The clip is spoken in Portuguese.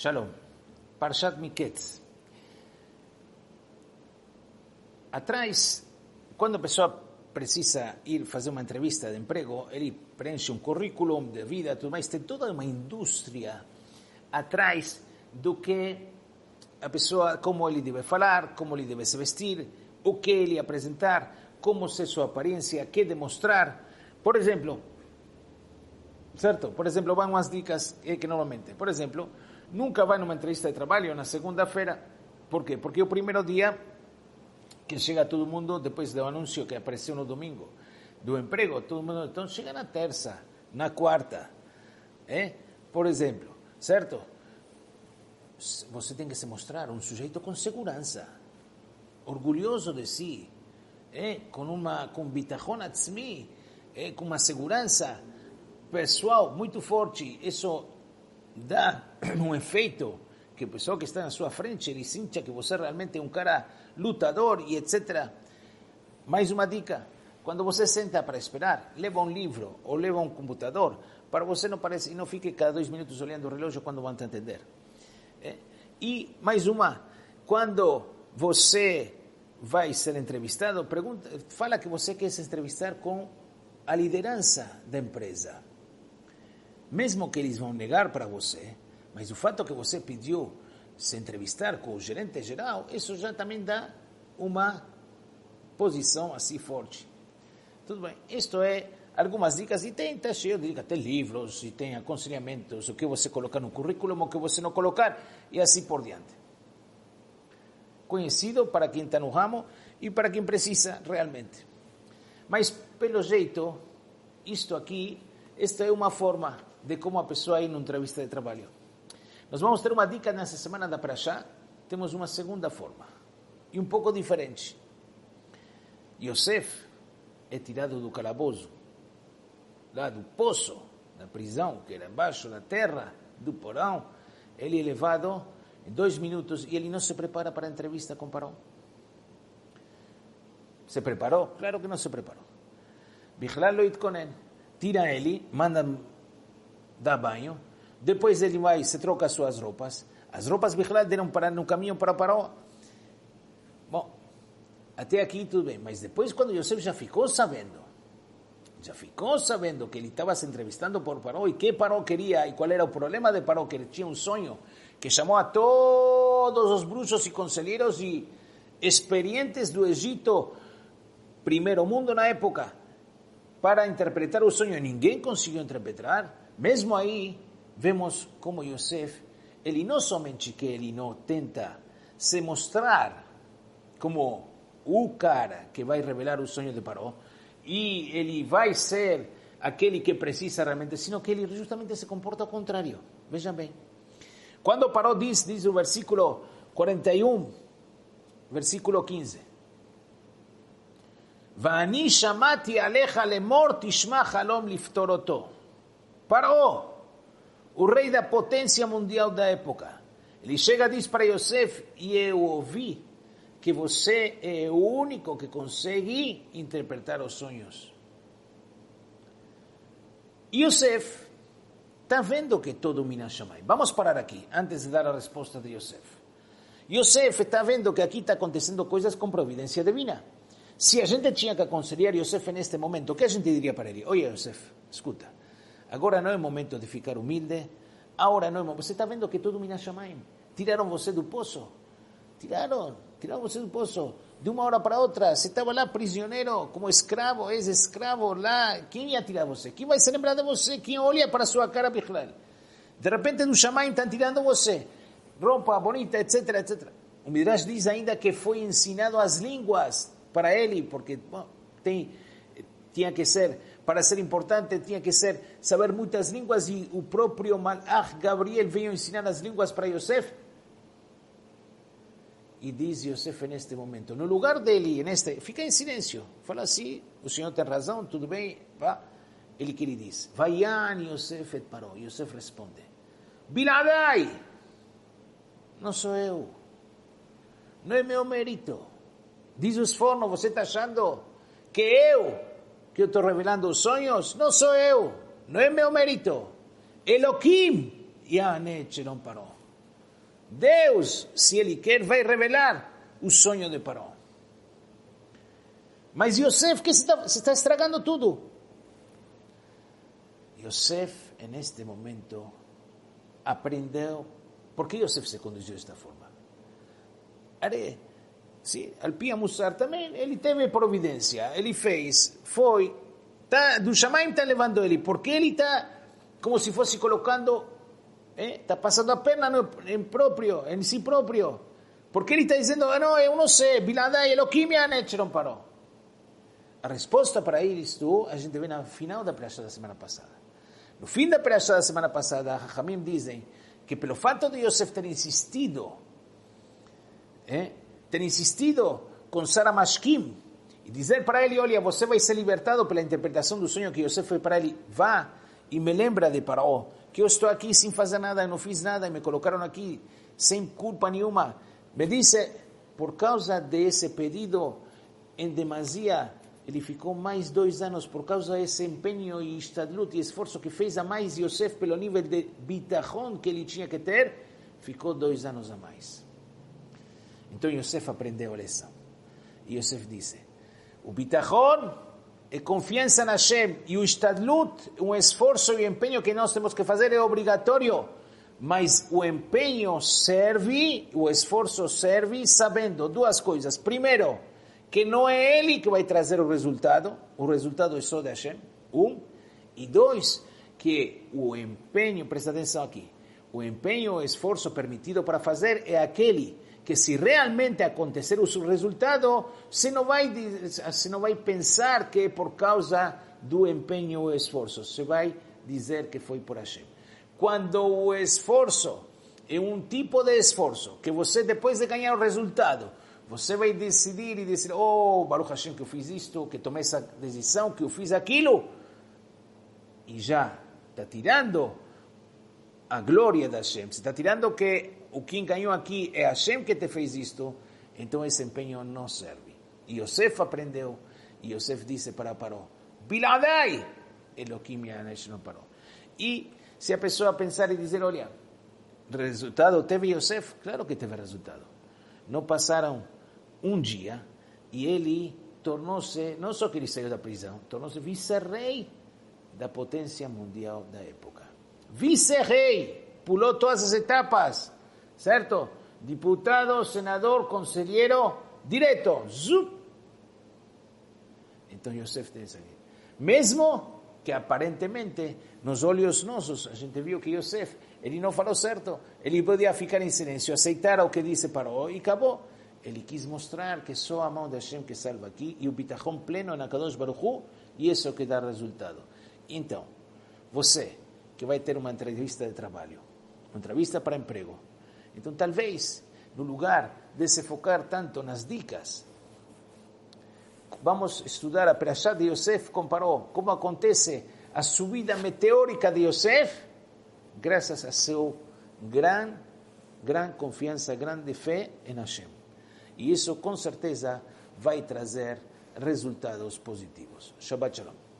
Shalom. Parshat Miketz. Atrás, quando a pessoa precisa ir fazer uma entrevista de emprego, ele preenche um currículo de vida, tudo mais, tem toda uma indústria atrás do que a pessoa, como ele deve falar, como ele deve se vestir, o que ele apresentar, como ser sua aparência, o que demonstrar. Por exemplo, certo? Por exemplo, vão umas dicas que normalmente, por exemplo, nunca vai numa entrevista de trabalho na segunda-feira. Por quê? Porque o primeiro dia que chega todo mundo, depois do anúncio que apareceu no domingo, do emprego, todo mundo, então chega na terça, na quarta, por exemplo, certo? Você tem que se mostrar um sujeito com segurança, orgulhoso de si, com bitachon atzmi, com uma segurança pessoal muito forte. Isso dá um efeito que a pessoa que está na sua frente, ele sinta que você realmente é um cara lutador e etc. Mais uma dica: quando você senta para esperar, leva um livro ou leva um computador, para você não parecer, e não fique cada 2 minutos olhando o relógio quando vão te atender. E mais uma: quando você vai ser entrevistado, fala que você quer se entrevistar com a liderança da empresa. Mesmo que eles vão negar para você, mas o fato que você pediu se entrevistar com o gerente geral, isso já também dá uma posição assim forte. Tudo bem, isto é algumas dicas, e está cheio de dicas, tem livros, e tem aconselhamentos, o que você colocar no currículo, o que você não colocar, e assim por diante. Conhecido para quem está no ramo e para quem precisa realmente. Mas, pelo jeito, esta é uma forma de como a pessoa ir numa entrevista de trabalho. Nós vamos ter uma dica nessa semana da Parashá, temos uma segunda forma, e um pouco diferente. Yosef é tirado do calabouço, lá do poço, da prisão, que era embaixo da terra, do porão. Ele é levado em 2 minutos e ele não se prepara para a entrevista com Paró. Se preparou? Claro que não se preparou. Bichlal lo itkonen, tira ele, manda dar banho, depois ele vai, se troca as suas roupas. As roupas Bichlal deram para no caminho para Paró. Bom, até aqui tudo bem, mas depois quando Yosef já ficou sabendo que ele estava se entrevistando por Paró e que Paró queria e qual era o problema de Paró, que ele tinha um sonho que chamou a todos os bruxos e conselheiros e experientes do Egito, primeiro mundo na época, para interpretar o sonho, e ninguém conseguiu interpretar. Mesmo aí, vemos como Yosef, ele não somente que ele não tenta se mostrar como o cara que vai revelar o sonho de Paró, e ele vai ser aquele que precisa realmente, sino que ele justamente se comporta ao contrário. Vejam bem. Quando Paró diz o versículo 41, versículo 15, Va'ani shamati alecha lemor tishma halom liftoroto. Paró, o rei da potência mundial da época, ele chega e diz para Yosef: e eu ouvi que você é o único que consegue interpretar os sonhos. Yosef está vendo que todo mina Shammai. Vamos parar aqui, antes de dar a resposta de Yosef. Yosef está vendo que aqui está acontecendo coisas com providência divina. Se a gente tinha que aconselhar Yosef neste momento, o que a gente diria para ele? Olha, Yosef, escuta, agora não é momento de ficar humilde, agora não é momento. Você está vendo que todo mina Shammai. Tiraram você do poço. Tiraram você do poço. De uma hora para outra, você estava lá prisioneiro, como escravo, escravo lá. Quem ia tirar você? Quem vai se lembrar de você? Quem olha para a sua cara, Bichlal? De repente, do Shammai estão tirando você. Roupa bonita, etc, etc. O Midrash diz ainda que foi ensinado as línguas para ele, porque tinha que ser, para ser importante, tinha que ser saber muitas línguas, e o próprio Malach Gabriel veio ensinar as línguas para Yosef. E diz Yosef neste momento, no lugar dele, fica em silêncio, fala assim: o senhor tem razão, tudo bem, vá. Ele que lhe diz, Vayan Yosef et Paró. Yosef responde, Biladai, não sou eu, não é meu mérito. Diz o Sforno, você está achando que eu estou revelando os sonhos? Não sou eu, não é meu mérito. Elohim Yanet Shalom Paró. Deus, se Ele quer, vai revelar o sonho de Paró. Mas Yosef, que se está estragando tudo. Yosef, neste momento, aprendeu. Por que Yosef se conduziu desta forma? Al Pia Mussar também, ele teve providência. Ele fez, foi, do Shamaim está levando ele, porque ele está como se fosse colocando, está passando a perna em si próprio. Porque ele está dizendo, não, eu não sei, Biladai, Elohim Yanech não parou. A resposta para isto, a gente vê no final da Perashá da semana passada. No fim da Perashá da semana passada, Hachamim dizem que pelo fato de Yosef ter insistido com Sara Mashkim, e dizer para ele, olha, você vai ser libertado pela interpretação do sonho que Yosef foi para ele, vá e me lembra de Paró, que eu estou aqui sem fazer nada, eu não fiz nada, e me colocaram aqui sem culpa nenhuma. Me disse, por causa desse pedido, em demasia, ele ficou mais 2 anos, por causa desse empenho e estadlut e esforço que fez a mais Yosef, pelo nível de bitachon que ele tinha que ter, ficou 2 anos a mais. Então Yosef aprendeu a lição. E Yosef disse, o bitachon é confiança na Hashem, e o estadlut, um esforço e empenho que nós temos que fazer é obrigatório, mas o empenho serve, o esforço serve sabendo 2 coisas. Primeiro, que não é ele que vai trazer o resultado é só de Hashem, 1. E 2, que o empenho, presta atenção aqui, o empenho, o esforço permitido para fazer é aquele que se realmente acontecer o resultado, você não vai pensar que é por causa do empenho ou esforço, você vai dizer que foi por Hashem. Quando o esforço é um tipo de esforço, que você depois de ganhar o resultado, você vai decidir e dizer, Baruch Hashem que eu fiz isto, que tomei essa decisão, que eu fiz aquilo, e já está tirando a glória da Hashem, você está tirando que o quem ganhou aqui é Hashem que te fez isto, então esse empenho não serve. E Yosef aprendeu, e Yosef disse para Paró, Biladai, Elohim Yanesh não parou. E se a pessoa pensar e dizer, olha, resultado teve Yosef? Claro que teve resultado. Não passaram um dia e ele tornou-se, não só que ele saiu da prisão, tornou-se vice-rei da potência mundial da época. Vice-rei, pulou todas as etapas, certo? Diputado, senador, conselheiro, direto, zup. Então Yosef tem isso aqui. Mesmo que aparentemente, nos olhos nossos, a gente viu que Yosef, ele não falou certo, ele podia ficar em silêncio, aceitar o que disse Paró e acabou. Ele quis mostrar que só a mão de Hashem que salva aqui, e o bitachon pleno na Kadosh Baruch Hu, e isso que dá resultado. Então, você que vai ter uma entrevista de trabalho, uma entrevista para emprego, então talvez, no lugar de se focar tanto nas dicas, vamos estudar a Perashá de Yosef com Paró, como acontece a subida meteórica de Yosef, graças a seu gran confiança, grande fé em Hashem. E isso, com certeza, vai trazer resultados positivos. Shabbat Shalom.